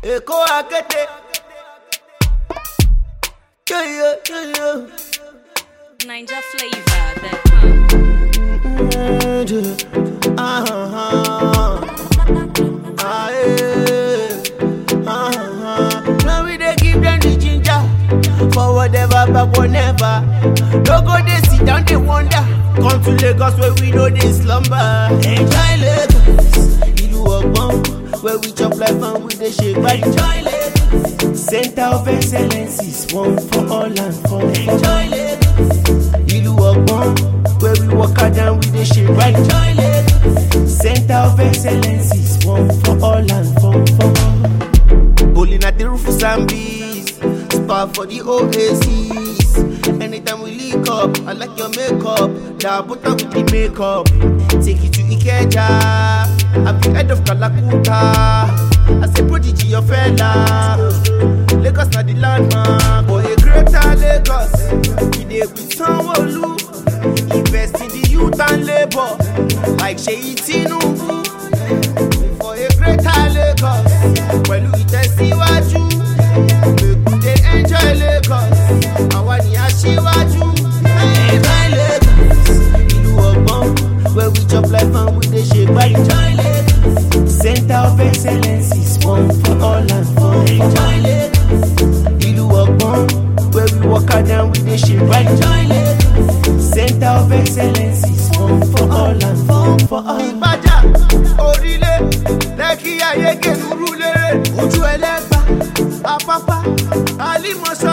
Eko akete. Ninja Flavor.com. Now we dey give them the ginger for whatever, but whenever. No go they sit down, they wonder. Come to Lagos where we know they slumber. Enjoy Lagos, Ilu Ogbon, where we chop life and we dey shake body. Enjoy Lagos, Center of Excellence is one for all and for. Enjoy Lagos, Ilu Ogbon, where we walk out and we dey shake body. Enjoy Lagos, Center of Excellence is one for all and for. Bowling at the roof of Zambies, spa for the Oasis. Anytime we link up, I like your makeup. That put up with the makeup. Take it to Ikeja, I'm the head of Kalakuta. I say prodigy your fella. Lagos na the landmark. Boy, a greater Lagos. We dey with Sanwo-Olu. Invest in the youth and labor, like Seyi Tinubu. For a greater Lagos, pẹ̀lú ìtẹ̀síwájú, make we dey enjoy Lagos. Àwa ni aṣíwájú. Enjoy Lagos, Ìlú Ọ̀gbọ́n, where we chop life and we dey shake body. Enjoy Lagos, Center of Excellence is one for all and for. Enjoy Lagos, Ìlú Ọ̀gbọ́n, where we walk out and we dey shake body. Enjoy Lagos, Center of Excellence is one for all and for all. Ìbàjá, Orílẹ̀, Lẹ́kì, Ayége, Lúrú, Lérè, Ojú Ẹlẹ́gbà, Àpápá, Àlímọ̀ṣọ́.